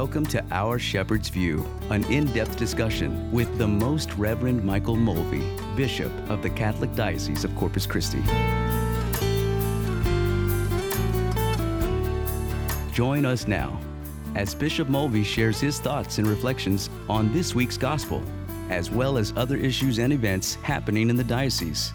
Welcome to Our Shepherd's View, an in-depth discussion with the Most Reverend Michael Mulvey, Bishop of the Catholic Diocese of Corpus Christi. Join us now as Bishop Mulvey shares his thoughts and reflections on this week's Gospel, as well as other issues and events happening in the diocese.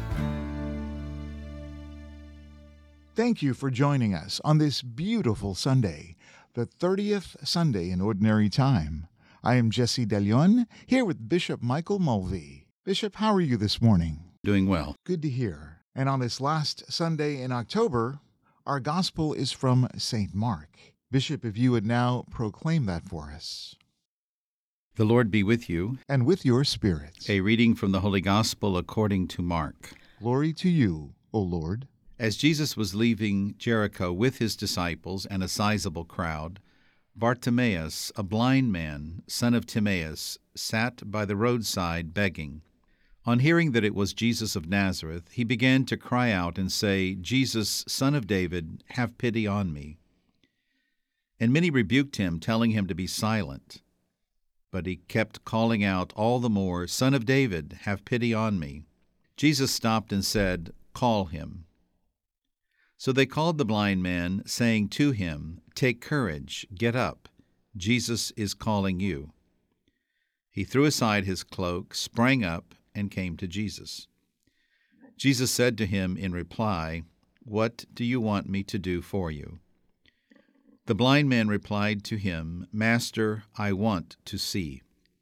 Thank you for joining us on this beautiful Sunday, the 30th Sunday in Ordinary Time. I am Jesse De Leon, here with Bishop Michael Mulvey. Bishop, how are you this morning? Doing well. Good to hear. And on this last Sunday in October, our Gospel is from St. Mark. Bishop, if you would now proclaim that for us. The Lord be with you. And with your spirit. A reading from the Holy Gospel according to Mark. Glory to you, O Lord. As Jesus was leaving Jericho with his disciples and a sizable crowd, Bartimaeus, a blind man, son of Timaeus, sat by the roadside begging. On hearing that it was Jesus of Nazareth, he began to cry out and say, "Jesus, Son of David, have pity on me." And many rebuked him, telling him to be silent. But he kept calling out all the more, "Son of David, have pity on me." Jesus stopped and said, "Call him." So they called the blind man, saying to him, "Take courage, get up. Jesus is calling you." He threw aside his cloak, sprang up, and came to Jesus. Jesus said to him in reply, "What do you want me to do for you?" The blind man replied to him, "Master, I want to see."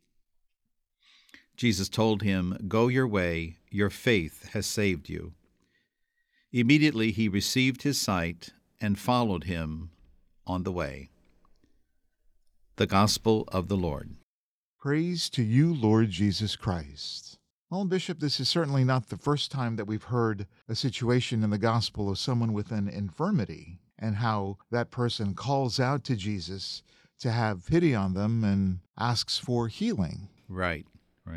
Jesus told him, "Go your way, your faith has saved you." Immediately he received his sight and followed him on the way. The Gospel of the Lord. Praise to you, Lord Jesus Christ. Well, Bishop, this is certainly not the first time that we've heard a situation in the Gospel of someone with an infirmity and how that person calls out to Jesus to have pity on them and asks for healing. Right.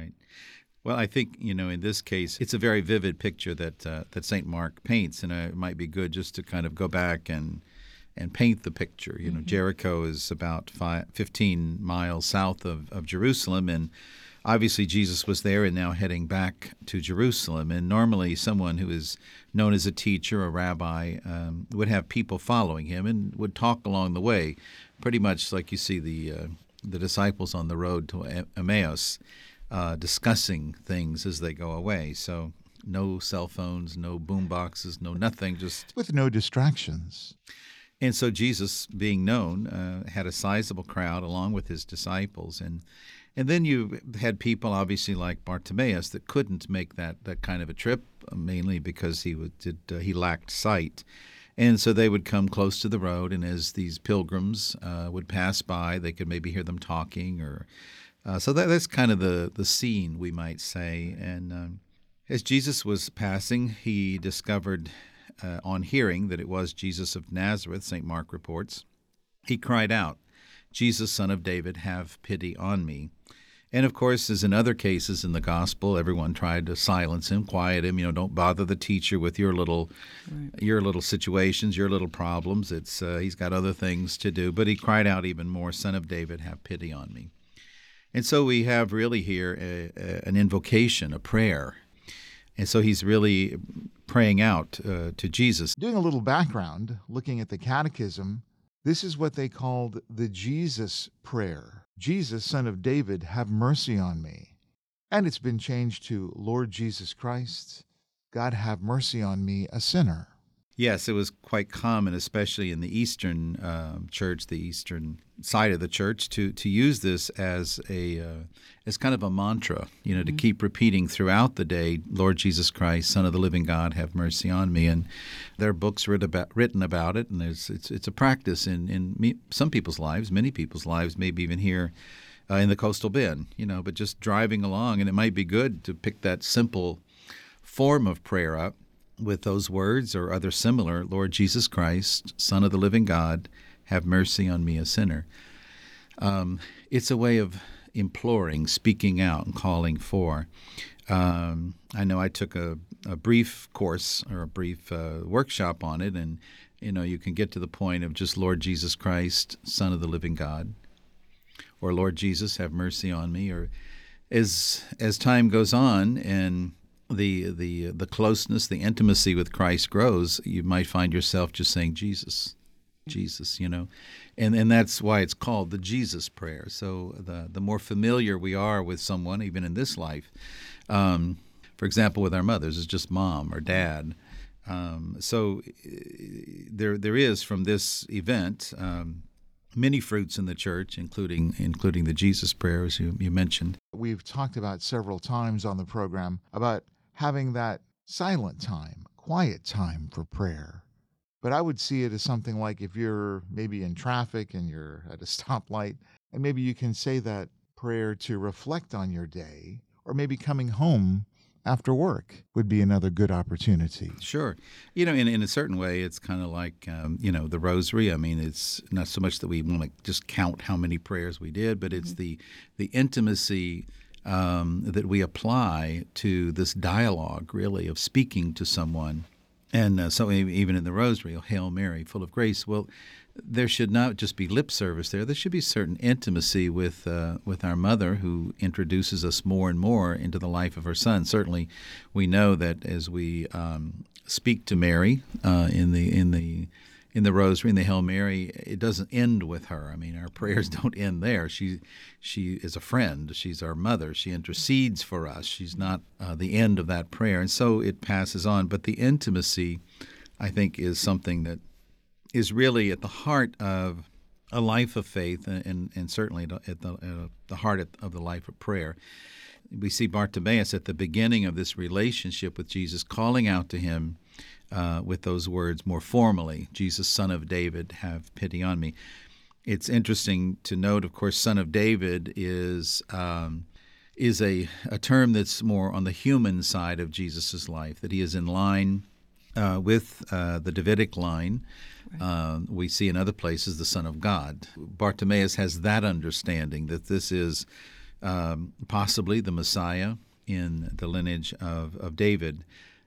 Well, I think, in this case, it's a very vivid picture that St. Mark paints, and it might be good just to kind of go back and paint the picture. Jericho is about 15 miles south of Jerusalem, and obviously Jesus was there and now heading back to Jerusalem. And normally someone who is known as a teacher, a rabbi, would have people following him and would talk along the way, pretty much like you see the disciples on the road to Emmaus, discussing things as they go away. So no cell phones, no boom boxes, no nothing, just... with no distractions. And so Jesus, being known, had a sizable crowd along with his disciples. And then you had people, obviously, like Bartimaeus that couldn't make that kind of a trip, mainly because he lacked sight. And so they would come close to the road, and as these pilgrims would pass by, they could maybe hear them talking or... So that's kind of the scene, we might say. And as Jesus was passing, he discovered, on hearing that it was Jesus of Nazareth, St. Mark reports, he cried out, "Jesus, Son of David, have pity on me." And of course, as in other cases in the Gospel, everyone tried to silence him, quiet him. Don't bother the teacher with your little situations, your little problems. He's got other things to do. But he cried out even more, "Son of David, have pity on me." And so we have really here an invocation, a prayer. And so he's really praying out to Jesus. Doing a little background, looking at the Catechism, this is what they called the Jesus prayer. Jesus, Son of David, have mercy on me. And it's been changed to Lord Jesus Christ, God have mercy on me, a sinner. Yes, it was quite common, especially in the Eastern Church, the Eastern side of the Church, to use this as kind of a mantra, to keep repeating throughout the day, "Lord Jesus Christ, Son of the living God, have mercy on me." And there are books written about it, and it's a practice in some people's lives, many people's lives, maybe even here in the Coastal Bend, but just driving along, and it might be good to pick that simple form of prayer up with those words or other similar, "Lord Jesus Christ, Son of the living God, have mercy on me, a sinner." It's a way of imploring, speaking out, and calling for. I know I took a brief course or a brief workshop on it, and you can get to the point of just, "Lord Jesus Christ, Son of the living God, or Lord Jesus, have mercy on me. Or as time goes on and the closeness, the intimacy with Christ grows, you might find yourself just saying Jesus, Jesus, and that's why it's called the Jesus prayer. So the more familiar we are with someone, even in this life, for example, with our mothers, it's just mom or dad. So there is from this event many fruits in the church, including the Jesus prayer, as you mentioned. We've talked about several times on the program about having that silent time, quiet time for prayer. But I would see it as something like if you're maybe in traffic and you're at a stoplight, and maybe you can say that prayer to reflect on your day, or maybe coming home after work would be another good opportunity. Sure. In a certain way, it's kind of like, the rosary. I mean, it's not so much that we want to just count how many prayers we did, but it's the intimacy that we apply to this dialogue, really, of speaking to someone. And so even in the rosary, oh, Hail Mary, full of grace, well, there should not just be lip service there. There should be certain intimacy with our mother, who introduces us more and more into the life of her son. Certainly, we know that as we speak to Mary in the rosary, in the Hail Mary, it doesn't end with her. I mean, our prayers don't end there. She is a friend. She's our mother. She intercedes for us. She's not the end of that prayer, and so it passes on. But the intimacy, I think, is something that is really at the heart of a life of faith, and certainly at the heart of the life of prayer. We see Bartimaeus at the beginning of this relationship with Jesus calling out to him with those words more formally, Jesus, Son of David, have pity on me. It's interesting to note, of course, Son of David is a term that's more on the human side of Jesus' life, that he is in line with the Davidic line. Right. We see in other places the Son of God. Bartimaeus has that understanding that this is possibly the Messiah in the lineage of David,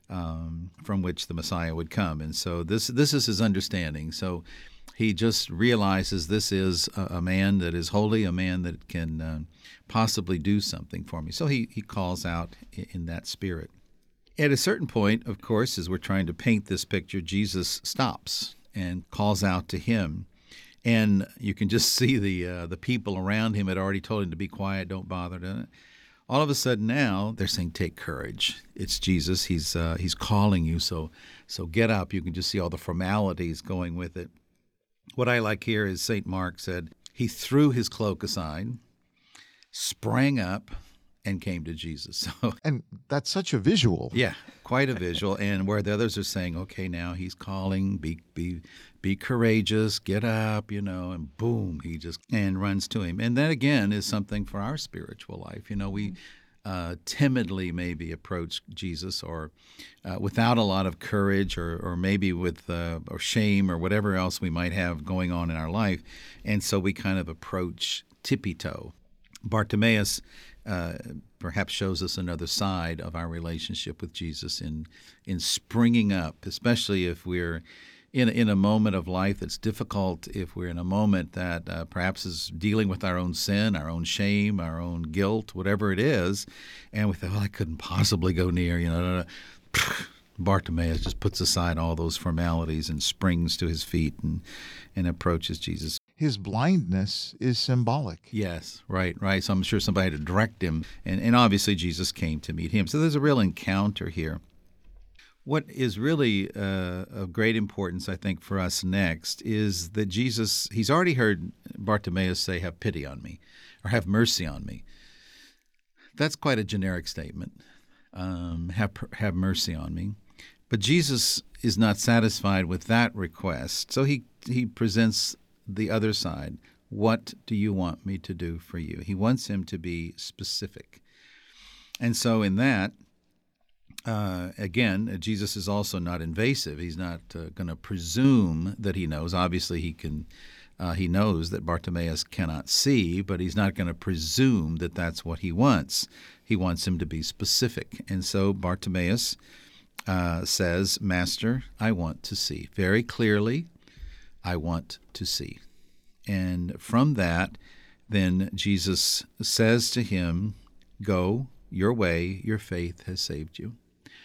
from which the Messiah would come. And so this is his understanding. So he just realizes this is a man that is holy, a man that can possibly do something for me. So he calls out in that spirit. At a certain point, of course, as we're trying to paint this picture, Jesus stops and calls out to him. And you can just see the people around him had already told him to be quiet, don't bother. All of a sudden now they're saying, take courage. It's Jesus. He's calling you, so get up. You can just see all the formalities going with it. What I like here is St. Mark said, he threw his cloak aside, sprang up, and came to Jesus. And that's such a visual. Yeah, quite a visual. And where the others are saying, okay, now he's calling, be courageous, get up, and boom, he just runs to him. And that, again, is something for our spiritual life. We timidly maybe approach Jesus, or without a lot of courage, or maybe with or shame or whatever else we might have going on in our life. And so we kind of approach tippy-toe. Bartimaeus perhaps shows us another side of our relationship with Jesus in springing up, especially if we're in a moment of life that's difficult, if we're in a moment that perhaps is dealing with our own sin, our own shame, our own guilt, whatever it is, and we think, I couldn't possibly go near, Bartimaeus just puts aside all those formalities and springs to his feet and approaches Jesus. His blindness is symbolic. Yes, right. So I'm sure somebody had to direct him, and obviously Jesus came to meet him. So there's a real encounter here. What is really of great importance, I think, for us next is that Jesus, he's already heard Bartimaeus say, have pity on me, or have mercy on me. That's quite a generic statement, have mercy on me. But Jesus is not satisfied with that request, so he presents the other side. What do you want me to do for you? He wants him to be specific. And so in that, again, Jesus is also not invasive. He's not going to presume that he knows. Obviously, he knows that Bartimaeus cannot see, but he's not going to presume that that's what he wants. He wants him to be specific. And so Bartimaeus says, Master, I want to see. Very clearly, I want to see. And from that, then Jesus says to him, "Go your way, your faith has saved you."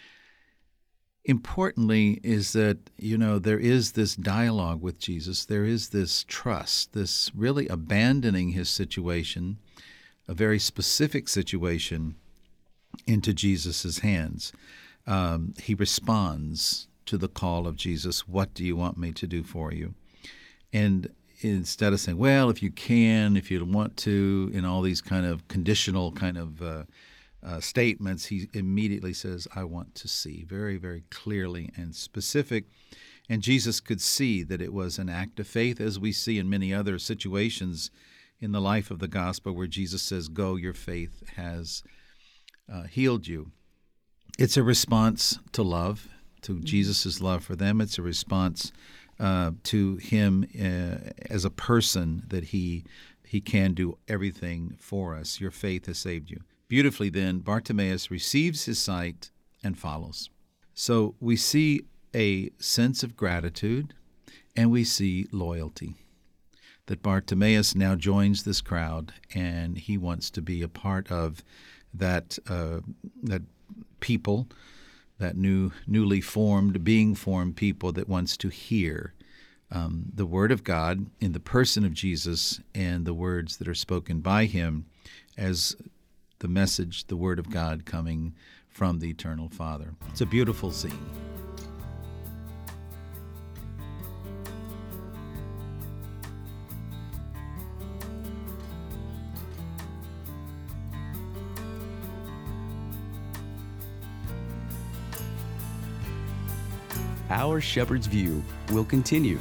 Importantly is that, there is this dialogue with Jesus. There is this trust, this really abandoning his situation, a very specific situation, into Jesus' hands. He responds to the call of Jesus, "What do you want me to do for you?" And instead of saying, "Well, if you can, if you want to," in all these kind of conditional kind of statements, he immediately says, "I want to see," very, very clearly and specific. And Jesus could see that it was an act of faith, as we see in many other situations in the life of the gospel where Jesus says, "Go, your faith has healed you." It's a response to love, to Jesus' love for them. It's a response to him as a person, that he can do everything for us. Your faith has saved you. Beautifully then, Bartimaeus receives his sight and follows. So we see a sense of gratitude and we see loyalty. That Bartimaeus now joins this crowd and he wants to be a part of that people, that newly formed, being formed people that wants to hear the Word of God in the person of Jesus and the words that are spoken by him as the message, the Word of God coming from the Eternal Father. It's a beautiful scene. Our Shepherd's View will continue.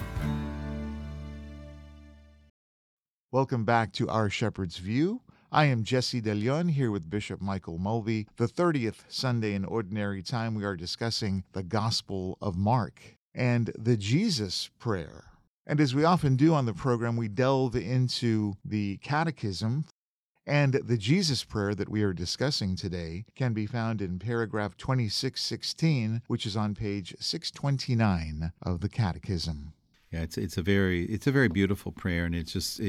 Welcome back to Our Shepherd's View. I am Jesse DeLeon here with Bishop Michael Mulvey. The 30th Sunday in Ordinary Time, we are discussing the Gospel of Mark and the Jesus Prayer. And as we often do on the program, we delve into the Catechism. And the Jesus Prayer that we are discussing today can be found in paragraph 2616, which is on page 629 of the Catechism. Yeah, it's a very beautiful prayer, and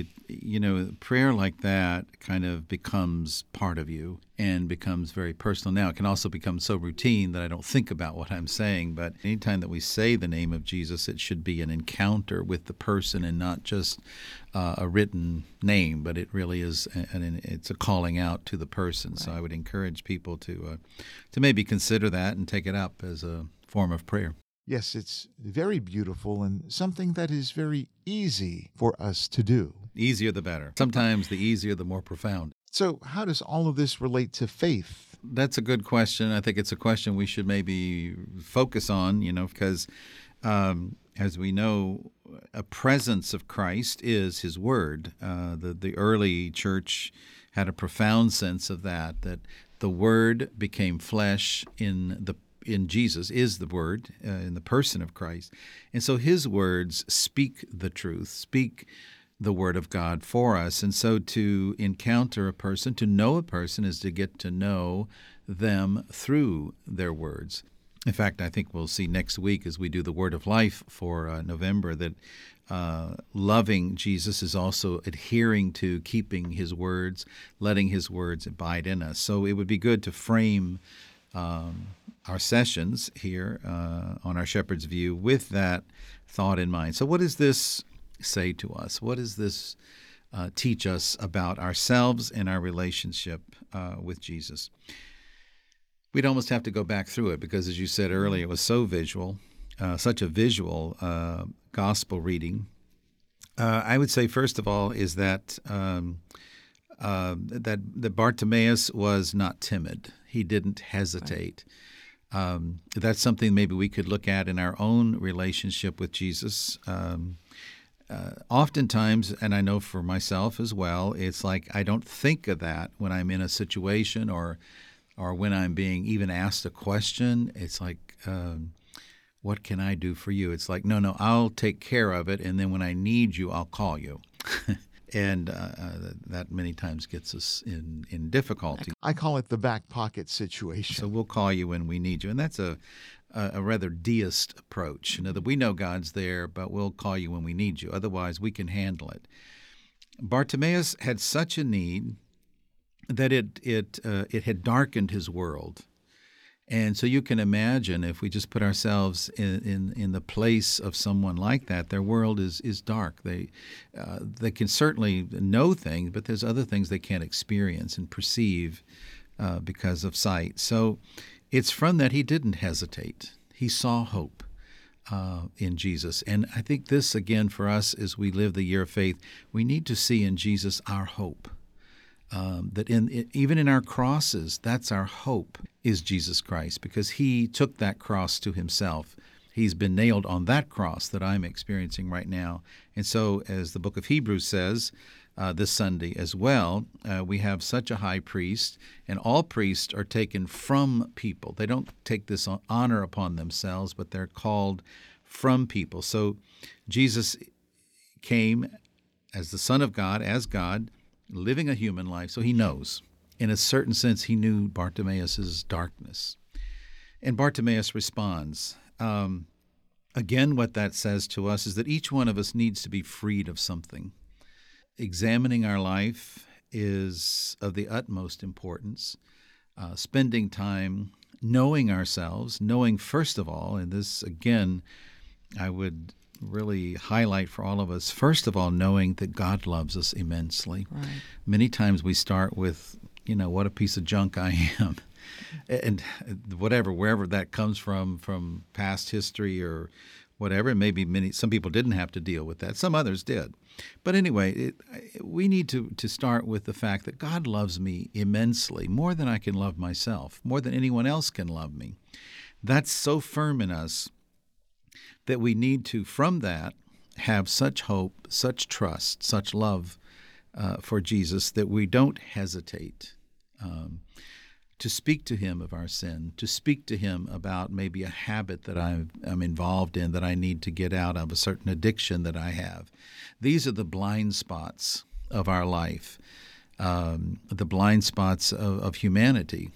prayer like that kind of becomes part of you and becomes very personal. Now, it can also become so routine that I don't think about what I'm saying, but anytime that we say the name of Jesus, it should be an encounter with the person and not just a written name, but it really is it's a calling out to the person. Right. So I would encourage people to maybe consider that and take it up as a form of prayer. Yes, it's very beautiful and something that is very easy for us to do. Easier the better. Sometimes the easier, the more profound. So how does all of this relate to faith? That's a good question. I think it's a question we should maybe focus on, because as we know, a presence of Christ is his word. The early church had a profound sense of that the word became flesh in Jesus is the Word, in the person of Christ. And so his words speak the truth, speak the Word of God for us. And so to encounter a person, to know a person, is to get to know them through their words. In fact, I think we'll see next week as we do the Word of Life for November that loving Jesus is also adhering to keeping his words, letting his words abide in us. So it would be good to frame our sessions here on Our Shepherd's View with that thought in mind. So what does this say to us? What does this teach us about ourselves and our relationship with Jesus? We'd almost have to go back through it because, as you said earlier, it was so visual, such a visual gospel reading. I would say, first of all, is that that Bartimaeus was not timid. He didn't hesitate. That's something maybe we could look at in our own relationship with Jesus. Oftentimes, and I know for myself as well, it's like I don't think of that when I'm in a situation or when I'm being even asked a question. It's like, what can I do for you? It's like, no, I'll take care of it, and then when I need you, I'll call you. And that many times gets us in difficulty. I call it the back pocket situation. So we'll call you when we need you. And that's a rather deist approach. That we know God's there, but we'll call you when we need you. Otherwise, we can handle it. Bartimaeus had such a need that it had darkened his world. And so you can imagine, if we just put ourselves in the place of someone like that, their world is dark. They can certainly know things, but there's other things they can't experience and perceive because of sight. So it's from that he didn't hesitate. He saw hope in Jesus. And I think this, again, for us, as we live the year of faith, we need to see in Jesus our hope. That even in our crosses, that's our hope, is Jesus Christ, because he took that cross to himself. He's been nailed on that cross that I'm experiencing right now. And so, as the book of Hebrews says this Sunday as well, we have such a high priest, and all priests are taken from people. They don't take this honor upon themselves, but they're called from people. So Jesus came as the Son of God, as God, living a human life, so he knows. In a certain sense, he knew Bartimaeus' darkness. And Bartimaeus responds. Again, what that says to us is that each one of us needs to be freed of something. Examining our life is of the utmost importance. Spending time knowing ourselves, knowing first of all, and this, again, I would really highlight for all of us, first of all, knowing that God loves us immensely. Right. Many times we start with, what a piece of junk I am. And wherever that comes from past history or whatever, maybe some people didn't have to deal with that. Some others did. But anyway, we need to start with the fact that God loves me immensely, more than I can love myself, more than anyone else can love me. That's so firm in us that we need to, from that, have such hope, such trust, such love for Jesus that we don't hesitate to speak to him of our sin, to speak to him about maybe a habit that I'm involved in that I need to get out of, a certain addiction that I have. These are the blind spots of our life, the blind spots of humanity.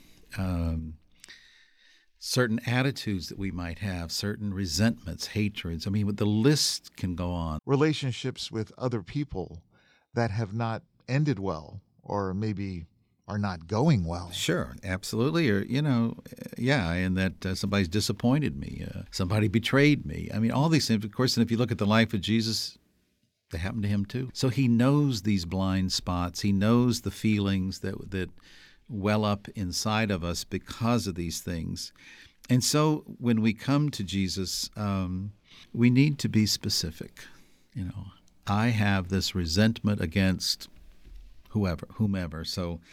Certain attitudes that we might have, certain resentments, hatreds. The list can go on. Relationships with other people that have not ended well, or maybe are not going well. Sure, absolutely. Or, and that somebody's disappointed me, somebody betrayed me. All these things, of course, and if you look at the life of Jesus, they happened to him too. So he knows these blind spots. He knows the feelings that well up inside of us because of these things. And so when we come to Jesus, we need to be specific. I have this resentment against whomever. So,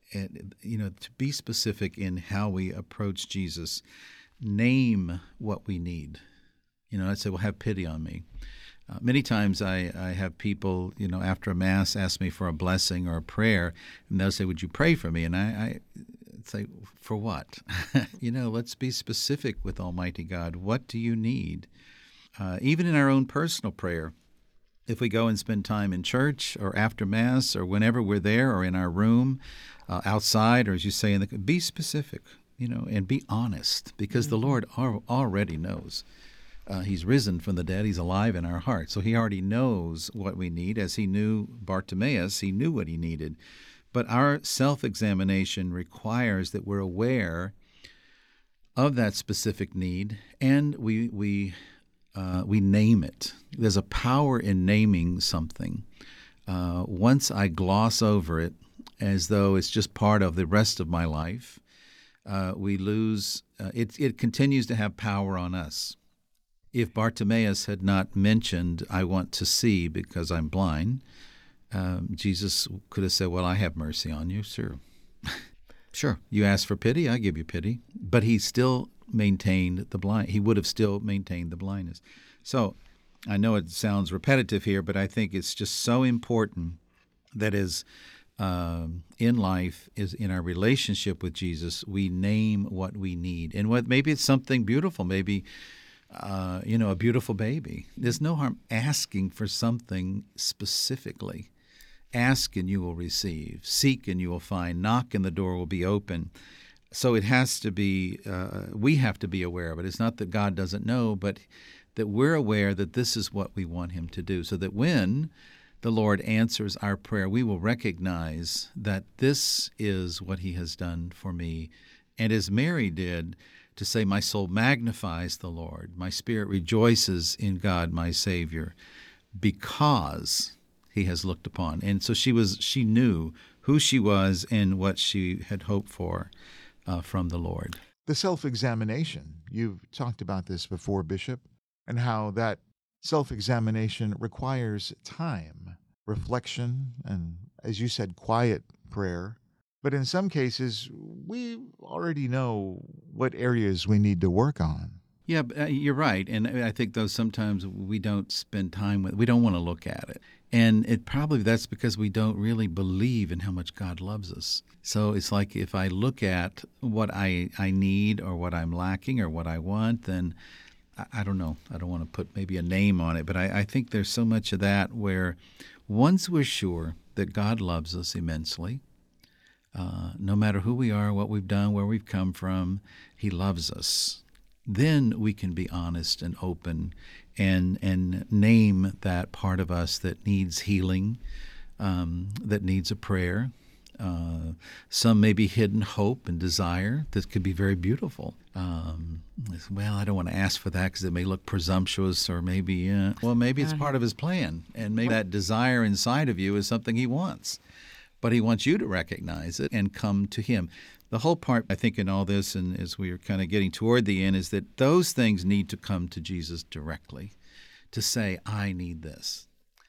to be specific in how we approach Jesus, name what we need. I'd say, well, have pity on me. Many times I have people, after a Mass ask me for a blessing or a prayer, and they'll say, would you pray for me? And I say, for what? Let's be specific with Almighty God. What do you need? Even in our own personal prayer, if we go and spend time in church or after Mass or whenever we're there or in our room, outside, or as you say, be specific, and be honest, because the Lord already knows. He's risen from the dead. He's alive in our hearts. So he already knows what we need. As he knew Bartimaeus, he knew what he needed. But our self-examination requires that we're aware of that specific need, and we name it. There's a power in naming something. Once I gloss over it as though it's just part of the rest of my life, we lose. It continues to have power on us. If Bartimaeus had not mentioned, I want to see because I'm blind, Jesus could have said, well, I have mercy on you, sure. Sure, you asked for pity, I give you pity. But he still maintained the blind. He would have still maintained the blindness. So I know it sounds repetitive here, but I think it's just so important that is in life, is in our relationship with Jesus, we name what we need. And maybe it's something beautiful, maybe a beautiful baby. There's no harm asking for something specifically. Ask and you will receive. Seek and you will find. Knock and the door will be open. So it has to be, we have to be aware of it. It's not that God doesn't know, but that we're aware that this is what we want him to do. So that when the Lord answers our prayer, we will recognize that this is what he has done for me. And as Mary did, to say, my soul magnifies the Lord, my spirit rejoices in God, my Savior, because he has looked upon. And so she knew who she was and what she had hoped for from the Lord. The self-examination, you've talked about this before, Bishop, and how that self-examination requires time, reflection, and, as you said, quiet prayer. But in some cases, we already know what areas we need to work on. Yeah, you're right. And I think, though, sometimes we don't spend time with, we don't want to look at it. And that's because we don't really believe in how much God loves us. So it's like if I look at what I need or what I'm lacking or what I want, then I don't know. I don't want to put maybe a name on it, but I think there's so much of that where once we're sure that God loves us immensely, no matter who we are, what we've done, where we've come from, he loves us. Then we can be honest and open and name that part of us that needs healing, that needs a prayer. Some maybe hidden hope and desire that could be very beautiful. Well, I don't want to ask for that because it may look presumptuous, or maybe it's part of his plan, and maybe that desire inside of you is something he wants. But he wants you to recognize it and come to him. The whole part, I think, in all this, and as we are kind of getting toward the end, is that those things need to come to Jesus directly to say, I need this.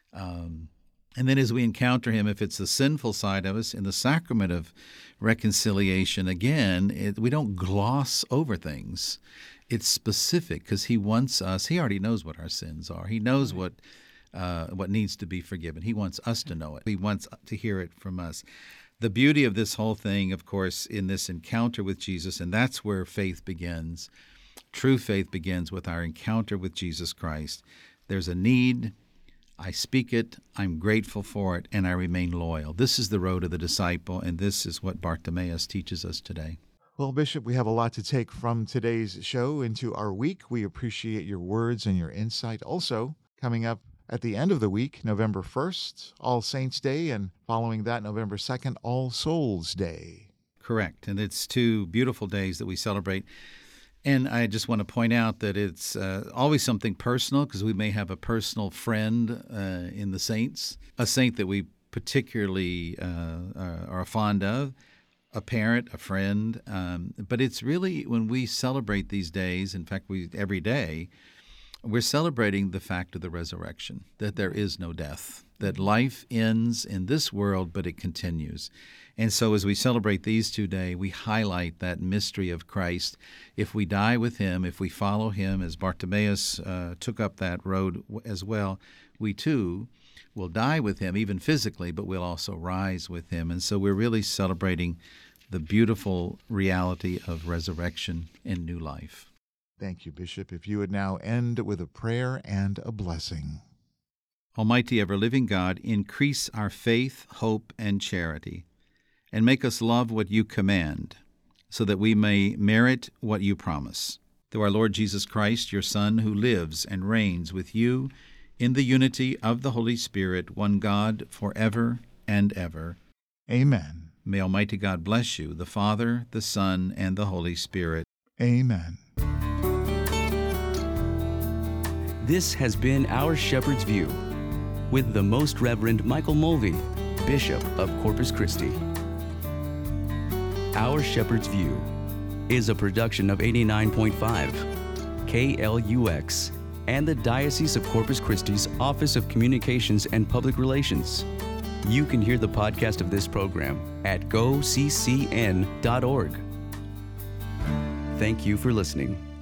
And then as we encounter him, if it's the sinful side of us, in the sacrament of reconciliation, again, we don't gloss over things. It's specific because he wants us. He already knows what our sins are. He knows what needs to be forgiven. He wants us to know it. He wants to hear it from us. The beauty of this whole thing, of course, in this encounter with Jesus, and that's where faith begins. True faith begins with our encounter with Jesus Christ. There's a need. I speak it, I'm grateful for it, and I remain loyal. This is the road of the disciple, and this is what Bartimaeus teaches us today. Well, Bishop, we have a lot to take from today's show into our week. We appreciate your words and your insight. Also, coming up at the end of the week, November 1st, All Saints' Day, and following that, November 2nd, All Souls' Day. Correct, and it's two beautiful days that we celebrate. And I just want to point out that it's always something personal, because we may have a personal friend in the saints, a saint that we particularly are fond of, a parent, a friend. But it's really when we celebrate these days, in fact, every day, we're celebrating the fact of the resurrection, that there is no death, that life ends in this world, but it continues. And so as we celebrate these 2 days, we highlight that mystery of Christ. If we die with him, if we follow him, as Bartimaeus took up that road as well, we too will die with him, even physically, but we'll also rise with him. And so we're really celebrating the beautiful reality of resurrection and new life. Thank you, Bishop. If you would now end with a prayer and a blessing. Almighty ever-living God, increase our faith, hope, and charity, and make us love what you command, so that we may merit what you promise. Through our Lord Jesus Christ, your Son, who lives and reigns with you in the unity of the Holy Spirit, one God, forever and ever. Amen. May Almighty God bless you, the Father, the Son, and the Holy Spirit. Amen. This has been Our Shepherd's View with the Most Reverend Michael Mulvey, Bishop of Corpus Christi. Our Shepherd's View is a production of 89.5 KLUX and the Diocese of Corpus Christi's Office of Communications and Public Relations. You can hear the podcast of this program at goccn.org. Thank you for listening.